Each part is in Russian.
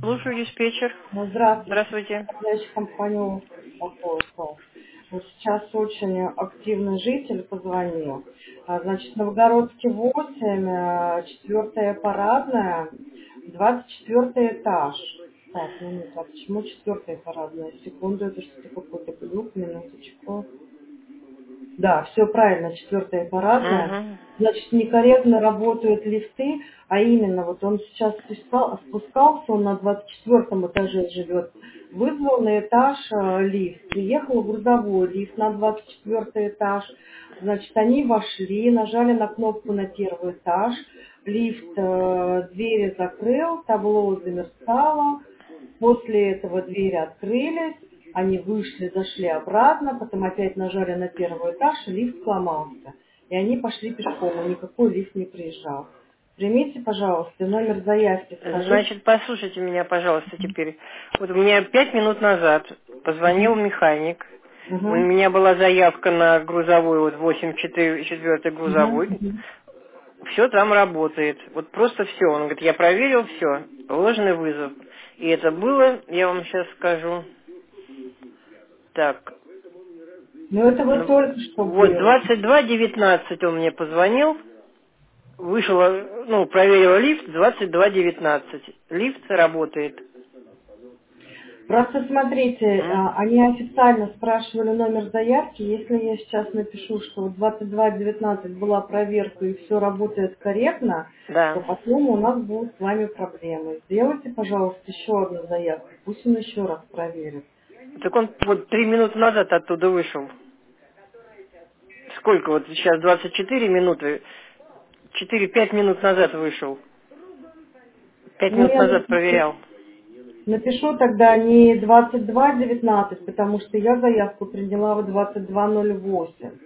Слушаю, диспетчер. Ну, здравствуйте. Здравствуйте. Управляющая компания «Успокоился». Вот сейчас очень активный житель позвонил. Значит, Новгородский 8, 4-я парадная, 24 этаж. Так, минуту, а почему 4-я парадная? Секунду, это что-то какой-то глюк, минуточку. Да, все правильно, 4-я парадная. Угу. Значит, некорректно работают лифты, а именно, вот он сейчас спускался, он на 24 этаже живет, вызвал на этаж лифт, приехал грузовой лифт на 24 этаж, значит, они вошли, нажали на кнопку на первый этаж, лифт двери закрыл, табло замерцало, после этого двери открылись, они вышли, зашли обратно, потом опять нажали на первый этаж, и лифт сломался. И они пошли пешком, и никакой лифт не приезжал. Примите, пожалуйста, номер заявки, скажите. Значит, послушайте меня, пожалуйста, теперь. Вот у меня 5 минут назад позвонил Угу. механик. У Угу. меня была заявка на грузовой, вот 8-4 грузовой. Угу. Все там работает. Вот просто все. Он говорит, я проверил все. Ложный вызов. И это было, я вам сейчас скажу. Так. Ну, это вот Ну, только что вот было. 22:19 он мне позвонил. Вышла, ну, проверила лифт, 22:19. Лифт работает. Просто смотрите, М? они официально спрашивали номер заявки. Если я сейчас напишу, что 22:19 была проверка и все работает корректно, то Да. потом у нас будут с вами проблемы. Сделайте, пожалуйста, еще одну заявку. Пусть он еще раз проверит. Так он вот 3 минуты назад оттуда вышел. Сколько вот сейчас? 24 минуты. 4-5 минут назад вышел. Пять Ну, минут я назад проверял. напишу тогда не 22:19, потому что я заявку приняла в 22:08.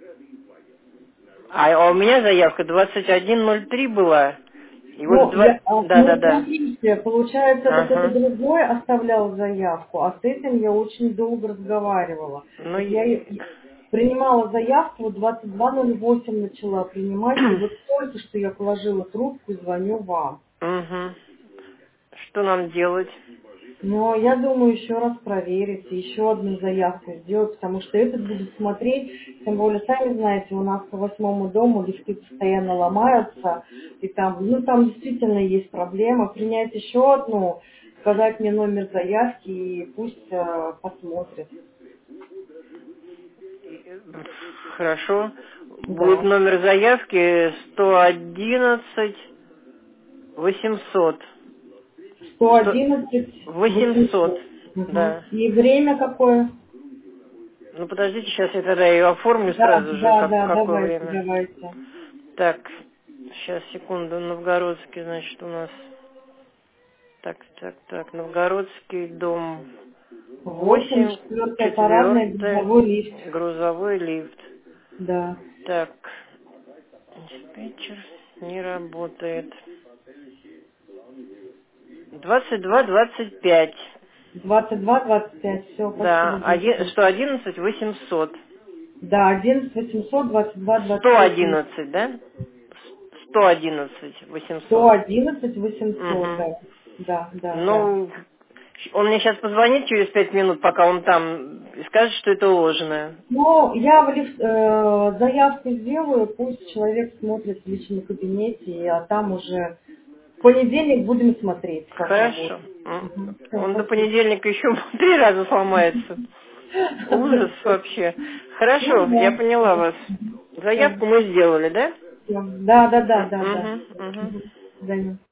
А у меня заявка 21:03 была. И вот в Ну, два... Да, да, ну, да. смотрите, получается, это кто-то Ага. другой оставлял заявку, а с этим я очень долго разговаривала. Ну, Вот я принимала заявку, вот 22:08 начала принимать, и вот только что я положила трубку и звоню вам. угу. Что нам делать? Но я думаю, еще раз проверить, и еще одну заявку сделать, потому что этот будет смотреть, тем более, сами знаете, у нас по 8-му дому лифты постоянно ломаются, и там, ну, там действительно есть проблема. Принять еще одну, сказать мне номер заявки, и пусть посмотрит. Хорошо. Будет Да. номер заявки 111 800. 100 111 800. 800. Мгм. Да. И время какое? Ну, подождите, сейчас я тогда ее оформлю Да, сразу же, да, да, какое давайте, время. давайте. Так, сейчас, секунду, Новгородский, значит, у нас. Так, так, так, Новгородский дом 8, 8, 4 парадная, 4, грузовой лифт. грузовой лифт. Да. Так, диспетчер не работает. 22:25. 22-25, все, Да, спасибо большое. 111 800. Да, 11 800, 22 25, 111, да? 111 800. 111 800, Угу. да. Да, да, да. Ну, он мне сейчас позвонит через 5 минут, пока он там, и скажет, что это ложное. Ну, я заявку сделаю, пусть человек смотрит в личном кабинете, а там уже в понедельник будем смотреть, как Хорошо. работает. Угу. Все, Он до спасибо. понедельника еще 3 раза сломается. Ужас вообще. Ну, Хорошо, я да. поняла вас. Все. Заявку мы сделали, да? Да, да, да, да, да. Угу, угу. До свидания.